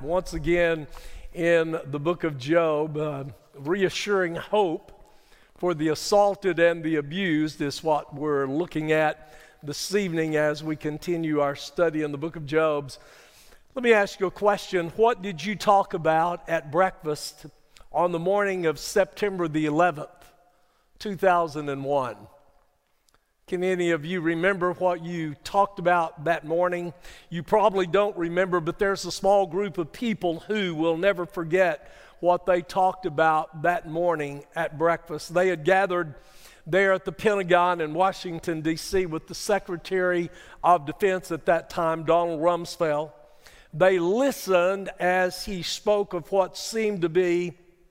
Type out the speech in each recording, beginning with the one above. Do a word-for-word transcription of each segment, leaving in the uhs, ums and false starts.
once again in the book of Job. Uh, reassuring hope for the assaulted and the abused is what we're looking at this evening as we continue our study in the book of Job. Let me ask you a question. What did you talk about at breakfast on the morning of September the eleventh, two thousand one? Can any of you remember what you talked about that morning? You probably don't remember, but there's a small group of people who will never forget what they talked about that morning at breakfast. They had gathered there at the Pentagon in Washington, D C with the Secretary of Defense at that time, Donald Rumsfeld. They listened as he spoke of what seemed to be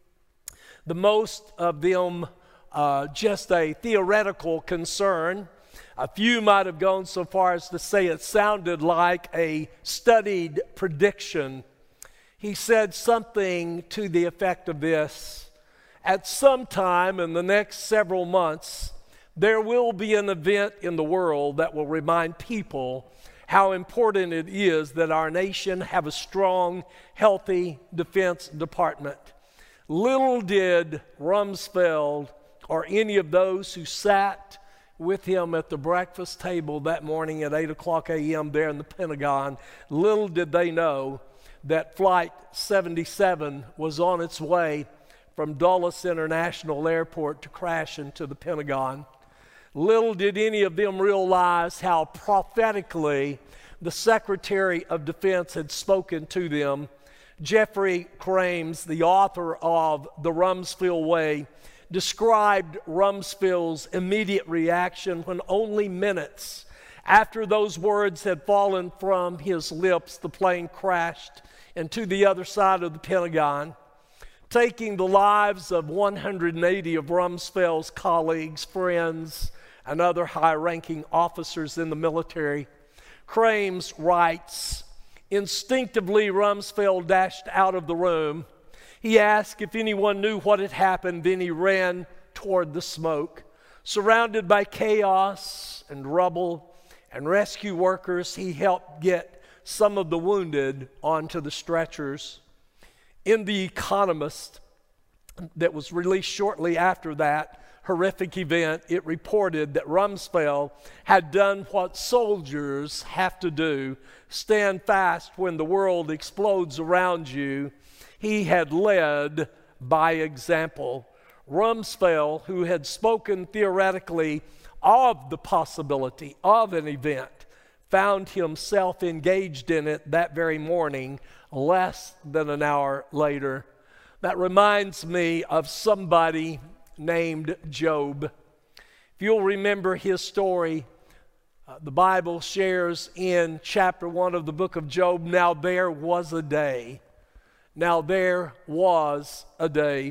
the most of them Uh, just a theoretical concern. A few might have gone so far as to say it sounded like a studied prediction. He said something to the effect of this: at some time in the next several months, there will be an event in the world that will remind people how important it is that our nation have a strong, healthy defense department. Little did Rumsfeld or any of those who sat with him at the breakfast table that morning at eight o'clock a.m. there in the Pentagon, little did they know that Flight seventy-seven was on its way from Dulles International Airport to crash into the Pentagon. Little did any of them realize how prophetically the Secretary of Defense had spoken to them. Jeffrey Crames, the author of The Rumsfeld Way, described Rumsfeld's immediate reaction when only minutes after those words had fallen from his lips, the plane crashed into the other side of the Pentagon, taking the lives of one hundred eighty of Rumsfeld's colleagues, friends, and other high-ranking officers in the military. Crames writes, "Instinctively, Rumsfeld dashed out of the room. He asked if anyone knew what had happened, then he ran toward the smoke. Surrounded by chaos and rubble and rescue workers, he helped get some of the wounded onto the stretchers." In The Economist, that was released shortly after that horrific event, it reported that Rumsfeld had done what soldiers have to do: stand fast when the world explodes around you. He had led by example. Rumsfeld, who had spoken theoretically of the possibility of an event, found himself engaged in it that very morning, less than an hour later. That reminds me of somebody named Job. If you'll remember his story, uh, the Bible shares in chapter one of the book of Job, "Now there was a day." Now there was a day.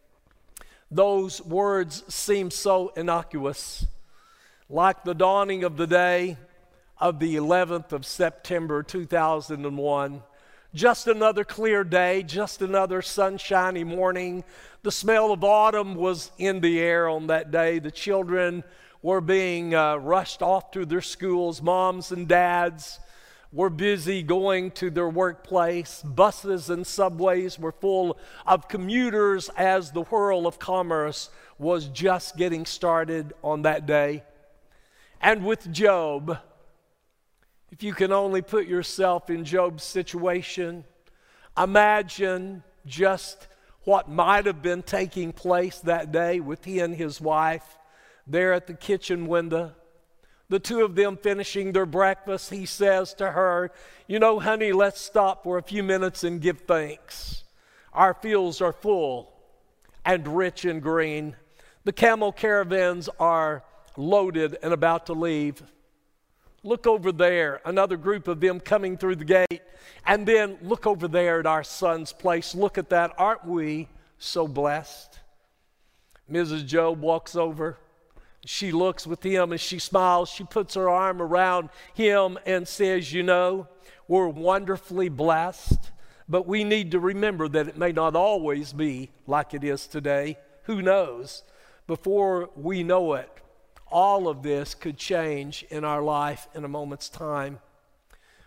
Those words seem so innocuous, like the dawning of the day of the eleventh of September two thousand one. Just another clear day, just another sunshiny morning. The smell of autumn was in the air on that day. The children were being uh, rushed off to their schools. Moms and dads were busy going to their workplace. Buses and subways were full of commuters as the whirl of commerce was just getting started on that day. And with Job, if you can only put yourself in Job's situation, imagine just what might have been taking place that day with he and his wife there at the kitchen window. The two of them finishing their breakfast. He says to her, "You know, honey, let's stop for a few minutes and give thanks. Our fields are full and rich and green. The camel caravans are loaded and about to leave. Look over there, another group of them coming through the gate. And then look over there at our son's place. Look at that. Aren't we so blessed?" Missus Job walks over. She looks with him and she smiles. She puts her arm around him and says, "You know, we're wonderfully blessed, but we need to remember that it may not always be like it is today. Who knows? Before we know it, all of this could change in our life in a moment's time."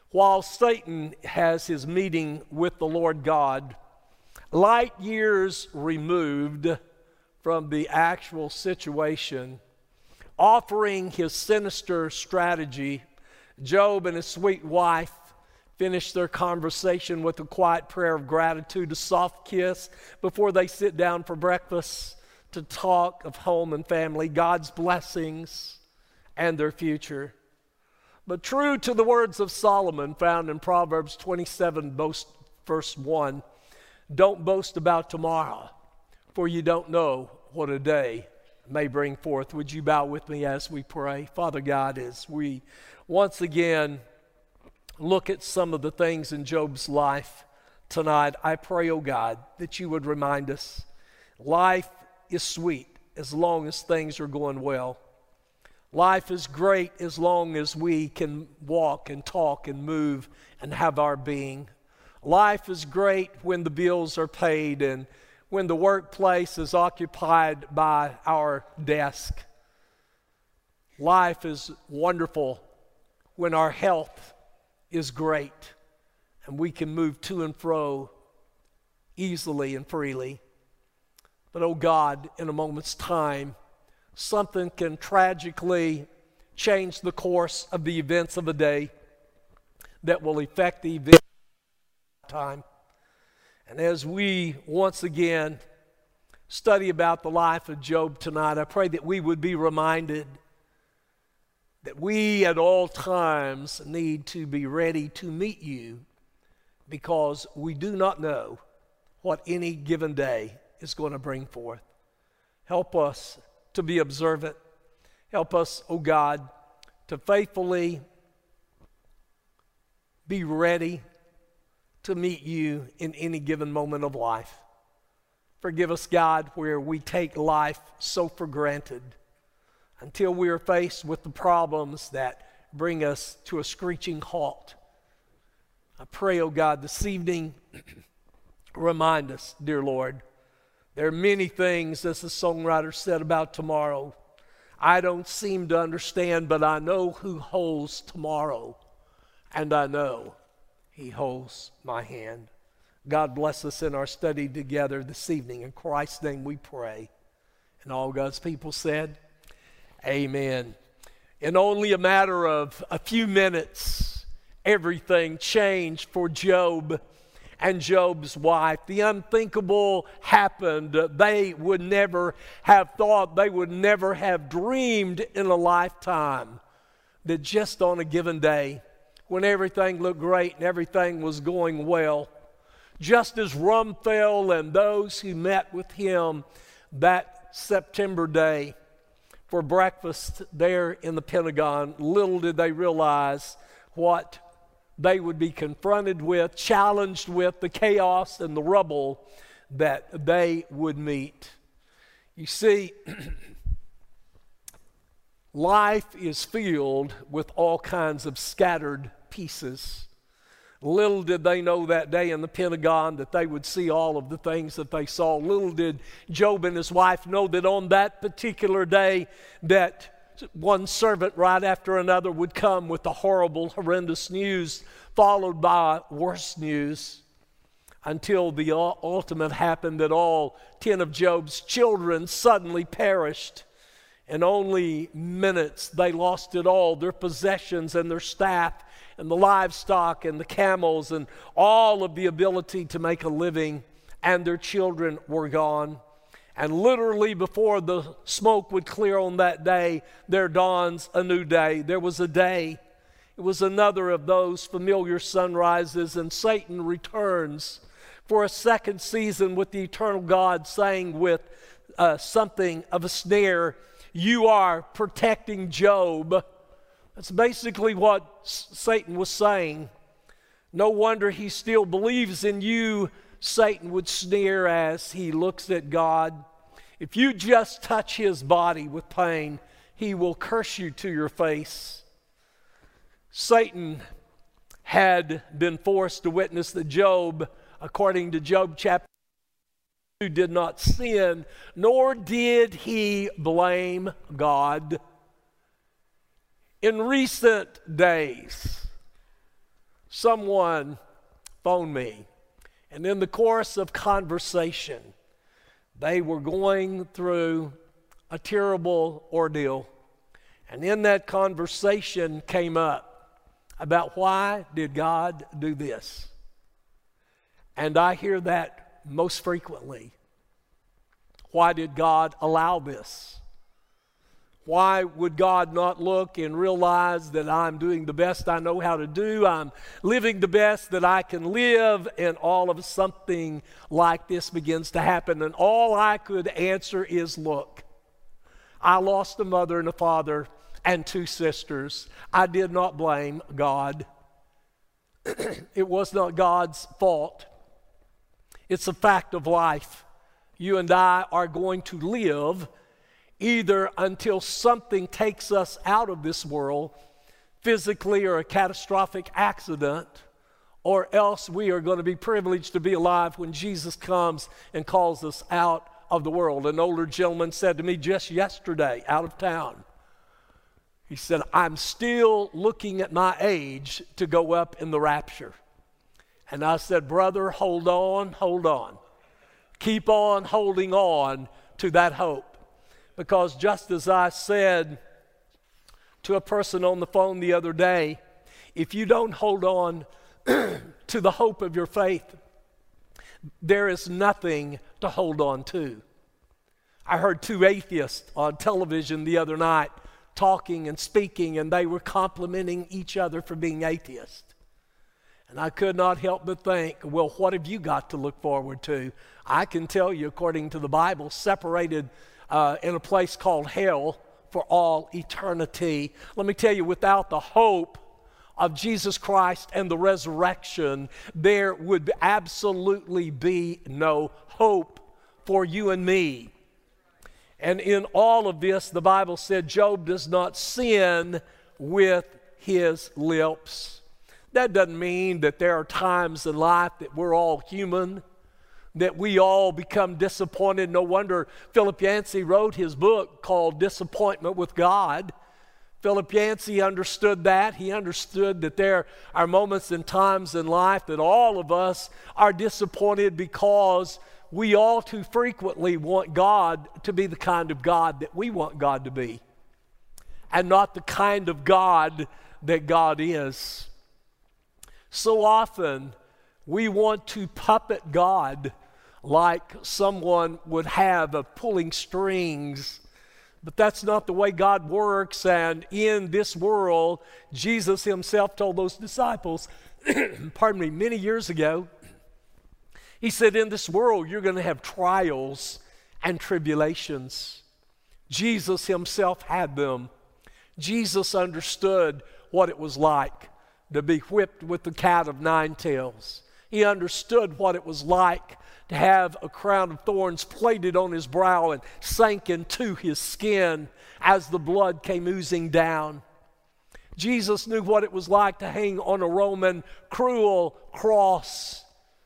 while Satan has his meeting with the Lord God, light years removed from the actual situation, offering his sinister strategy, Job and his sweet wife finish their conversation with a quiet prayer of gratitude, a soft kiss before they sit down for breakfast to talk of home and family, God's blessings, and their future. But true to the words of Solomon found in Proverbs twenty-seven, verse one, don't boast about tomorrow, for you don't know what a day may bring forth. Would you bow with me as we pray? Father God, as we once again look at some of the things in Job's life tonight, I pray, oh God, that you would remind us life is sweet as long as things are going well. Life is great as long as we can walk and talk and move and have our being. Life is great when the bills are paid and when the workplace is occupied by our desk. Life is wonderful when our health is great and we can move to and fro easily and freely. But oh God, in a moment's time, something can tragically change the course of the events of a day that will affect the event of time. And as we once again study about the life of Job tonight, I pray that we would be reminded that we at all times need to be ready to meet you, because we do not know what any given day is going to bring forth. Help us to be observant. Help us, oh God, to faithfully be ready to meet you in any given moment of life. Forgive us, God, where we take life so for granted until we are faced with the problems that bring us to a screeching halt. I pray, oh God, this evening, remind us, dear Lord, there are many things, as the songwriter said, about tomorrow I don't seem to understand, but I know who holds tomorrow, and I know he holds my hand. God bless us in our study together this evening. In Christ's name we pray. And all God's people said, amen. In only a matter of a few minutes, everything changed for Job and Job's wife. The unthinkable happened. They would never have thought, they would never have dreamed in a lifetime that just on a given day, when everything looked great and everything was going well, just as Rumphel and those who met with him that September day for breakfast there in the Pentagon, little did they realize what they would be confronted with, challenged with, the chaos and the rubble that they would meet. You see, life is filled with all kinds of scattered pieces. Little did they know that day in the Pentagon that they would see all of the things that they saw. Little did Job and his wife know that on that particular day that one servant right after another would come with the horrible, horrendous news, followed by worse news, until the ultimate happened that all ten of Job's children suddenly perished. In only minutes, they lost it all, their possessions and their staff and the livestock and the camels and all of the ability to make a living, and their children were gone. And literally before the smoke would clear on that day, there dawns a new day. There was a day. It was another of those familiar sunrises, and Satan returns for a second season with the eternal God, saying with uh, something of a snare, "You are protecting Job." That's basically what S- Satan was saying. No wonder he still believes in you, Satan would sneer as he looks at God. If you just touch his body with pain, he will curse you to your face. Satan had been forced to witness that Job, according to Job chapter two, did not sin, nor did he blame God. In recent days, someone phoned me, and in the course of conversation, they were going through a terrible ordeal. And in that conversation came up about why did God do this? And I hear that most frequently. Why did God allow this? Why would God not look and realize that I'm doing the best I know how to do? I'm living the best that I can live, and all of something like this begins to happen. And all I could answer is, look, I lost a mother and a father and two sisters. I did not blame God. It was not God's fault. It's a fact of life. You and I are going to live either until something takes us out of this world, physically or a catastrophic accident, or else we are going to be privileged to be alive when Jesus comes and calls us out of the world. An older gentleman said to me just yesterday, out of town, he said, I'm still looking at my age to go up in the rapture. And I said, brother, hold on, hold on. Keep on holding on to that hope. Because just as I said to a person on the phone the other day, if you don't hold on to the hope of your faith, there is nothing to hold on to. I heard two atheists on television the other night talking and speaking, and they were complimenting each other for being atheists. And I could not help but think, well, what have you got to look forward to? I can tell you, according to the Bible, separated uh, in a place called hell for all eternity. Let me tell you, without the hope of Jesus Christ and the resurrection, there would absolutely be no hope for you and me. And in all of this, the Bible said Job does not sin with his lips. That doesn't mean that there are times in life that we're all human, that we all become disappointed. No wonder Philip Yancey wrote his book called Disappointment with God. Philip Yancey understood that. He understood that there are moments and times in life that all of us are disappointed because we all too frequently want God to be the kind of God that we want God to be, and not the kind of God that God is. So often, we want to puppet God like someone would have of pulling strings. But that's not the way God works. And in this world, Jesus himself told those disciples, pardon me, many years ago, he said, in this world, you're going to have trials and tribulations. Jesus himself had them. Jesus understood what it was like to be whipped with the cat of nine tails. He understood what it was like to have a crown of thorns plaited on his brow and sank into his skin as the blood came oozing down. Jesus knew what it was like to hang on a Roman cruel cross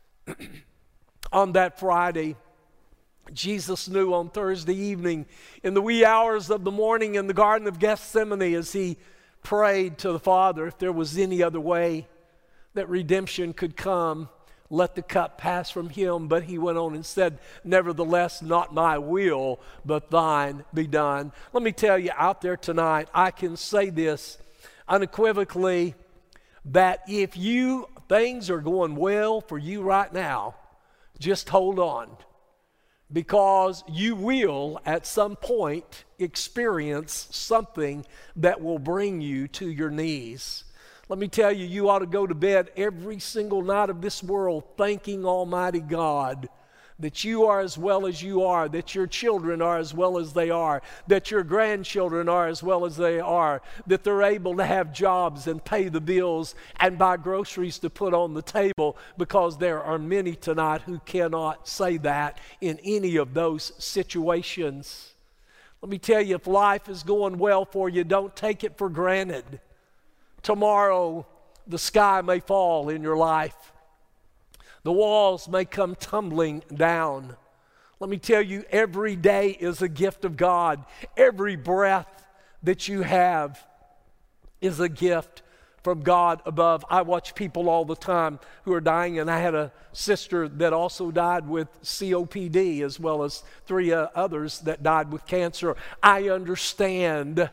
on that Friday. Jesus knew on Thursday evening, in the wee hours of the morning in the Garden of Gethsemane, as he prayed to the Father, if there was any other way that redemption could come, let the cup pass from him. But he went on and said, nevertheless, not my will, but thine be done. Let me tell you, out there tonight, I can say this unequivocally, that if you things are going well for you right now, just hold on, because you will at some point experience something that will bring you to your knees. Let me tell you, you ought to go to bed every single night of this world thanking Almighty God that you are as well as you are, that your children are as well as they are, that your grandchildren are as well as they are, that they're able to have jobs and pay the bills and buy groceries to put on the table, because there are many tonight who cannot say that in any of those situations. Let me tell you, if life is going well for you, don't take it for granted. Tomorrow, the sky may fall in your life. The walls may come tumbling down. Let me tell you, every day is a gift of God. Every breath that you have is a gift from God above. I watch people all the time who are dying, and I had a sister that also died with C O P D, as well as three uh, others that died with cancer. I understand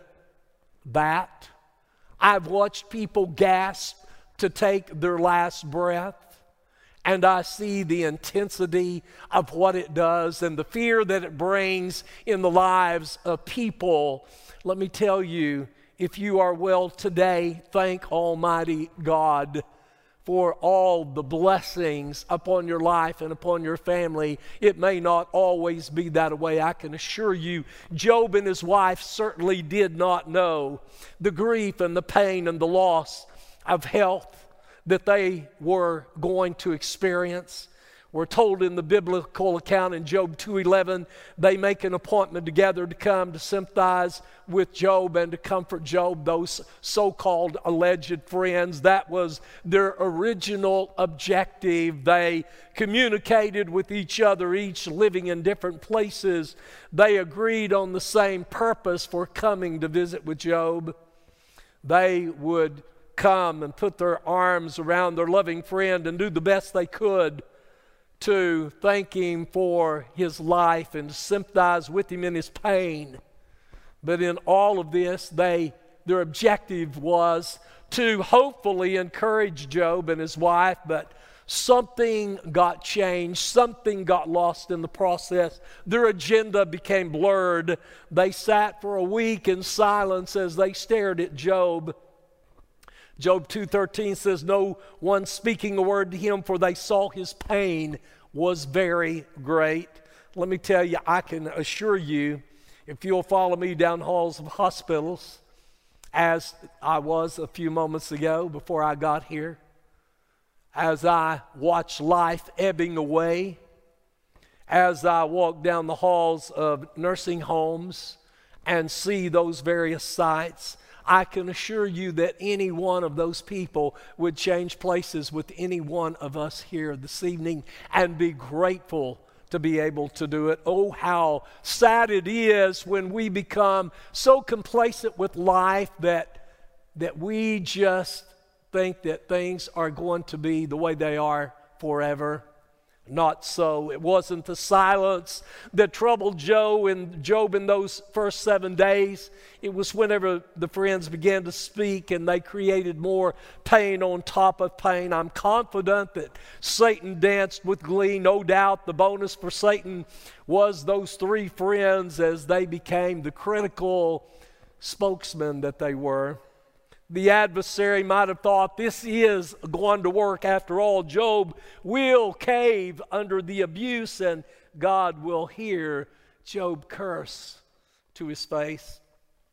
that. I've watched people gasp to take their last breath, and I see the intensity of what it does and the fear that it brings in the lives of people. Let me tell you, if you are well today, thank Almighty God for all the blessings upon your life and upon your family. It may not always be that way, I can assure you. Job and his wife certainly did not know the grief and the pain and the loss of health that they were going to experience. We're told in the biblical account in Job two eleven, they make an appointment together to come to sympathize with Job and to comfort Job, those so-called alleged friends. That was their original objective. They communicated with each other, each living in different places. They agreed on the same purpose for coming to visit with Job. They would come and put their arms around their loving friend and do the best they could to thank him for his life and to sympathize with him in his pain. But in all of this, they their objective was to hopefully encourage Job and his wife, but something got changed, something got lost in the process. Their agenda became blurred. They sat for a week in silence as they stared at Job. Job two thirteen says, no one speaking a word to him, for they saw his pain was very great. Let me tell you, I can assure you, if you'll follow me down halls of hospitals, as I was a few moments ago before I got here, as I watch life ebbing away, as I walk down the halls of nursing homes and see those various sites, I can assure you that any one of those people would change places with any one of us here this evening and be grateful to be able to do it. Oh, how sad it is when we become so complacent with life that, that we just think that things are going to be the way they are forever. Not so. It wasn't the silence that troubled Job in, Job in those first seven days. It was whenever the friends began to speak and they created more pain on top of pain. I'm confident that Satan danced with glee. No doubt the bonus for Satan was those three friends as they became the critical spokesmen that they were. The adversary might have thought, this is going to work after all. Job will cave under the abuse and God will hear Job curse to his face.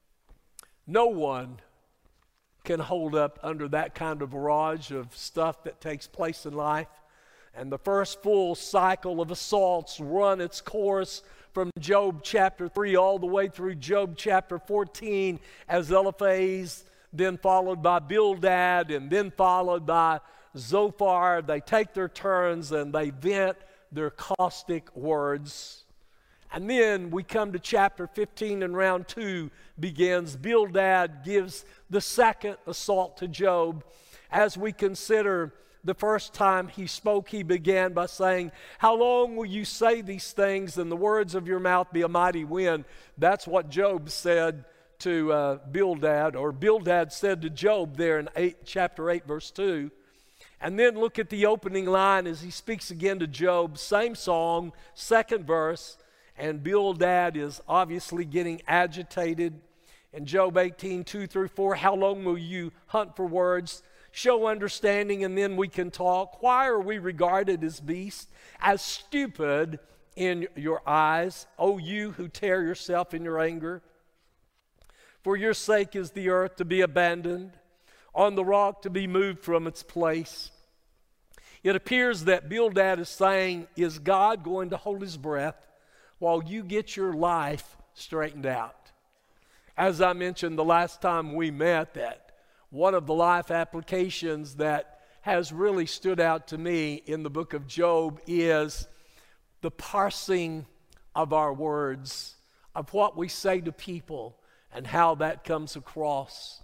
No one can hold up under that kind of barrage of stuff that takes place in life. And the first full cycle of assaults run its course from Job chapter three all the way through Job chapter fourteen as Eliphaz, then followed by Bildad, and then followed by Zophar. They take their turns and they vent their caustic words. And then we come to chapter fifteen and round two begins. Bildad gives the second assault to Job. As we consider the first time he spoke, he began by saying, how long will you say these things and the words of your mouth be a mighty wind? That's what Job said to uh, Bildad, or Bildad said to Job there in eight, chapter eight, verse two. And then look at the opening line as he speaks again to Job, same song, second verse, and Bildad is obviously getting agitated. In Job eighteen, two through four, how long will you hunt for words? Show understanding and then we can talk. Why are we regarded as beasts, as stupid in your eyes, O you who tear yourself in your anger? For your sake is the earth to be abandoned, on the rock to be moved from its place. It appears that Bildad is saying, is God going to hold his breath while you get your life straightened out? As I mentioned the last time we met, that one of the life applications that has really stood out to me in the book of Job is the parsing of our words, of what we say to people, and how that comes across.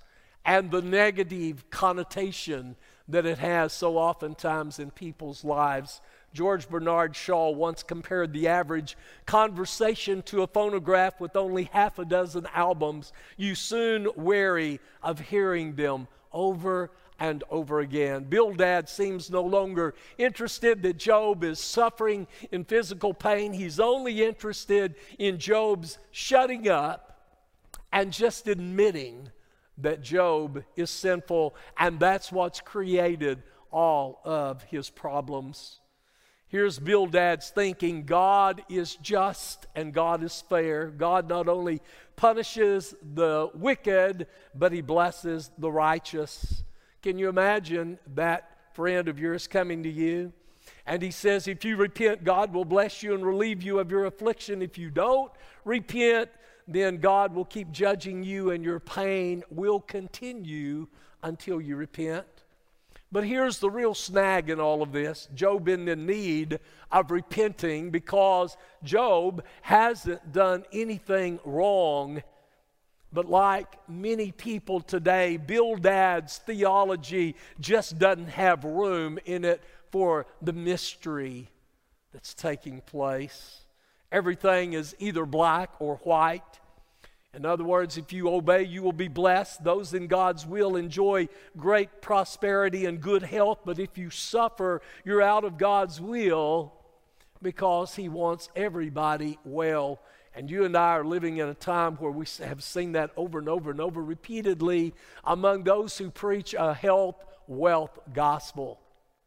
and the negative connotation that it has so oftentimes in people's lives. George Bernard Shaw once compared the average conversation to a phonograph with only half a dozen albums. You soon weary of hearing them over and over again. Bildad seems no longer interested that Job is suffering in physical pain. He's only interested in Job's shutting up and just admitting that Job is sinful, and that's what's created all of his problems. Here's Bildad's thinking: God is just and God is fair. God not only punishes the wicked, but he blesses the righteous. Can you imagine that friend of yours coming to you? And he says, if you repent, God will bless you and relieve you of your affliction. If you don't repent, then God will keep judging you and your pain will continue until you repent. But here's the real snag in all of this. Job is in need of repenting because Job hasn't done anything wrong. But like many people today, Bildad's theology just doesn't have room in it for the mystery that's taking place. Everything is either black or white. In other words, if you obey, you will be blessed. Those in God's will enjoy great prosperity and good health. But if you suffer, you're out of God's will because he wants everybody well. And you and I are living in a time where we have seen that over and over and over repeatedly among those who preach a health, wealth gospel.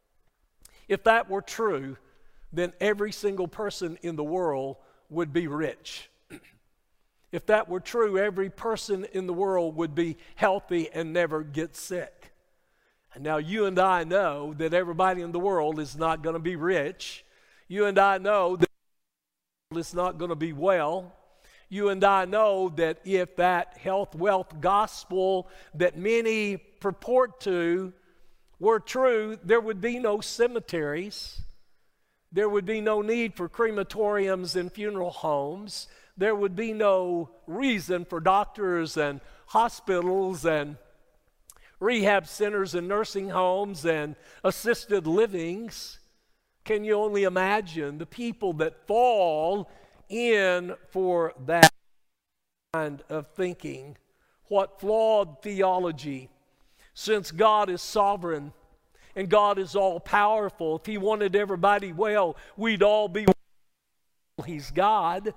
If that were true, then every single person in the world would be rich. If that were true, every person in the world would be healthy and never get sick. And now you and I know that everybody in the world is not going to be rich. You and I know that it's not going to be well. You and I know that if that health, wealth gospel that many purport to were true, there would be no cemeteries. There would be no need for crematoriums and funeral homes. There would be no reason for doctors and hospitals and rehab centers and nursing homes and assisted livings. Can you only imagine the people that fall in for that kind of thinking? What flawed theology. Since God is sovereign and God is all-powerful, if he wanted everybody well, we'd all be well. He's God.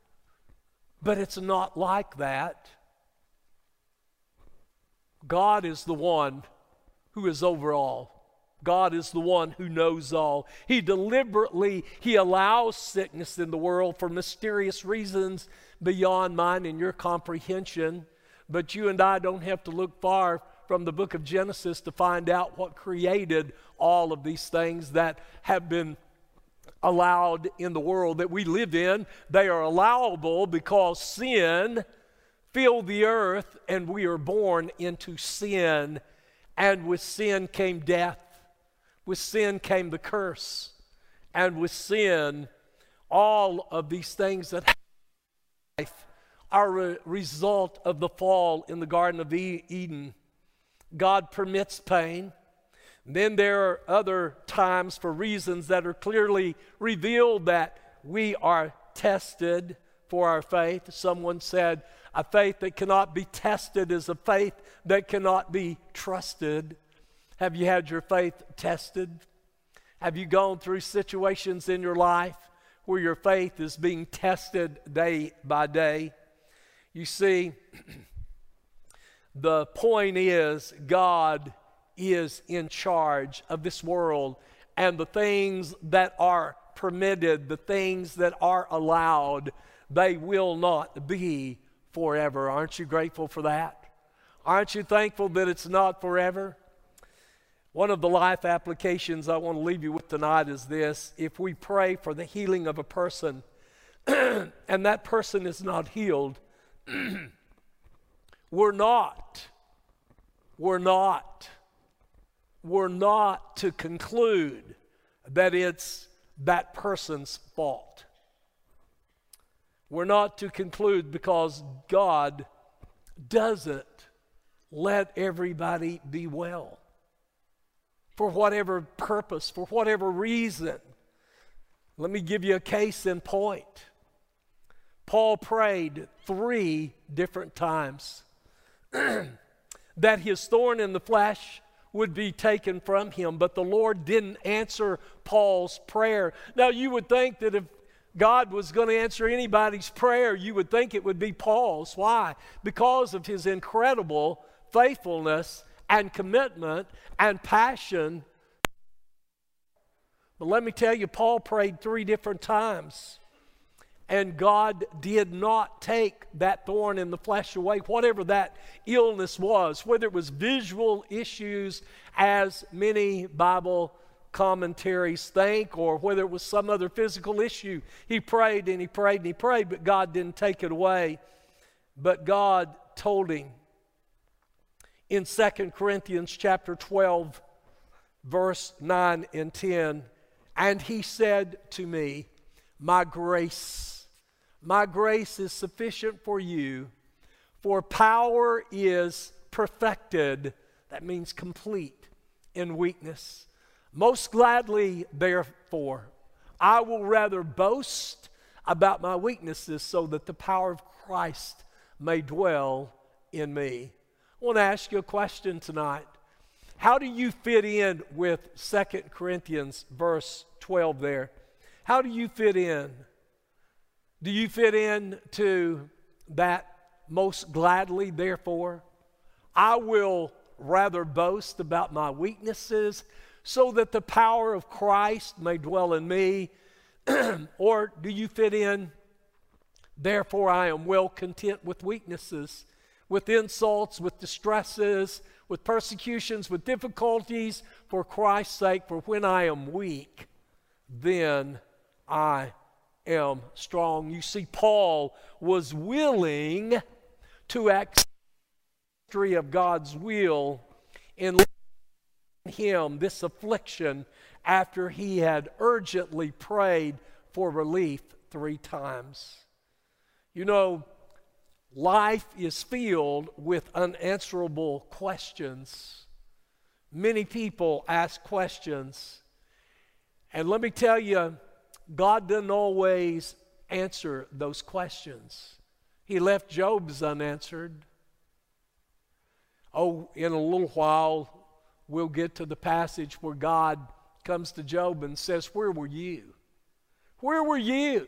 But it's not like that. God is the one who is over all. God is the one who knows all. He deliberately, he allows sickness in the world for mysterious reasons beyond mine and your comprehension. But you and I don't have to look far from the book of Genesis to find out what created all of these things that have been allowed in the world that we live in. They are allowable because sin filled the earth and we are born into sin. And with sin came death. With sin came the curse. And with sin, all of these things that happen in life are a result of the fall in the Garden of Eden. God permits pain. Then there are other times for reasons that are clearly revealed that we are tested for our faith. Someone said, a faith that cannot be tested is a faith that cannot be trusted. Have you had your faith tested? Have you gone through situations in your life where your faith is being tested day by day? You see, the point is God is in charge of this world, and the things that are permitted, the things that are allowed, they will not be forever. Aren't you grateful for that? Aren't you thankful that it's not forever? One of the life applications I want to leave you with tonight is this: if we pray for the healing of a person and that person is not healed, we're not, we're not We're not to conclude that it's that person's fault. We're not to conclude because God doesn't let everybody be well. For whatever purpose, for whatever reason. Let me give you a case in point. Paul prayed three different times that his thorn in the flesh would be taken from him, but the Lord didn't answer Paul's prayer. Now, you would think that if God was going to answer anybody's prayer, you would think it would be Paul's. Why? Because of his incredible faithfulness and commitment and passion. But let me tell you, Paul prayed three different times, and God did not take that thorn in the flesh away, whatever that illness was, whether it was visual issues, as many Bible commentaries think, or whether it was some other physical issue. He prayed and he prayed and he prayed, but God didn't take it away. But God told him in Second Corinthians chapter twelve, verse nine and ten, and he said to me, my grace, my grace is sufficient for you, for power is perfected, that means complete, in weakness. Most gladly, therefore, I will rather boast about my weaknesses so that the power of Christ may dwell in me. I want to ask you a question tonight. How do you fit in with Second Corinthians verse twelve there? How do you fit in? Do you fit in to that most gladly, therefore? I will rather boast about my weaknesses so that the power of Christ may dwell in me. Or do you fit in, therefore I am well content with weaknesses, with insults, with distresses, with persecutions, with difficulties, for Christ's sake, for when I am weak, then I am strong. You see, Paul was willing to accept the mystery of God's will in him this affliction after he had urgently prayed for relief three times. You know, life is filled with unanswerable questions. Many people ask questions. And let me tell you, God doesn't always answer those questions. He left Job's unanswered. Oh, in a little while, we'll get to the passage where God comes to Job and says, where were you? Where were you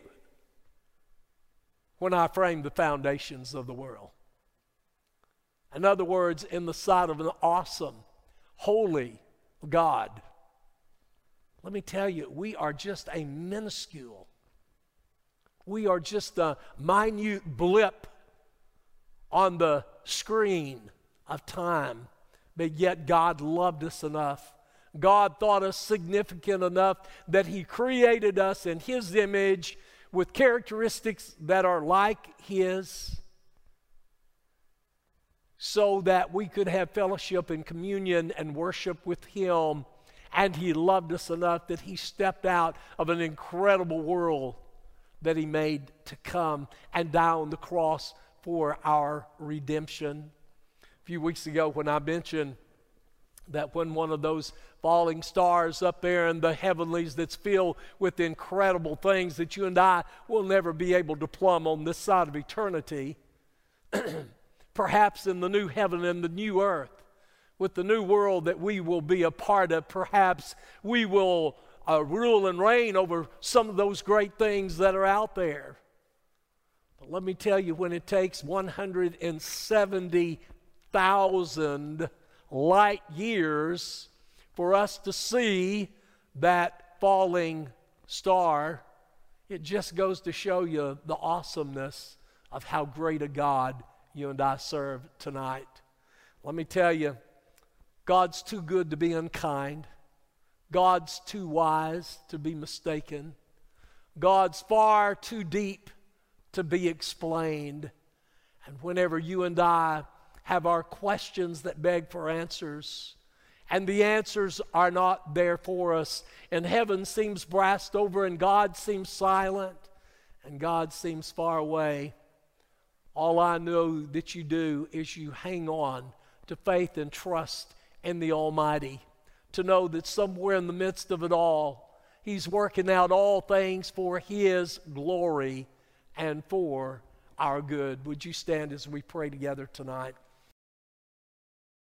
when I framed the foundations of the world? In other words, in the sight of an awesome, holy God. Let me tell you, we are just a minuscule. We are just a minute blip on the screen of time. But yet God loved us enough. God thought us significant enough that He created us in His image with characteristics that are like His, so that we could have fellowship and communion and worship with Him. And He loved us enough that He stepped out of an incredible world that He made to come and die on the cross for our redemption. A few weeks ago when I mentioned that when one of those falling stars up there in the heavenlies that's filled with incredible things that you and I will never be able to plumb on this side of eternity, perhaps in the new heaven and the new earth, with the new world that we will be a part of, perhaps we will uh, rule and reign over some of those great things that are out there. But let me tell you, when it takes one hundred seventy thousand light years for us to see that falling star, it just goes to show you the awesomeness of how great a God you and I serve tonight. Let me tell you, God's too good to be unkind. God's too wise to be mistaken. God's far too deep to be explained. And whenever you and I have our questions that beg for answers, and the answers are not there for us, and heaven seems brassed over, and God seems silent, and God seems far away, all I know that you do is you hang on to faith and trust in the Almighty, to know that somewhere in the midst of it all, He's working out all things for His glory and for our good. Would you stand as we pray together tonight?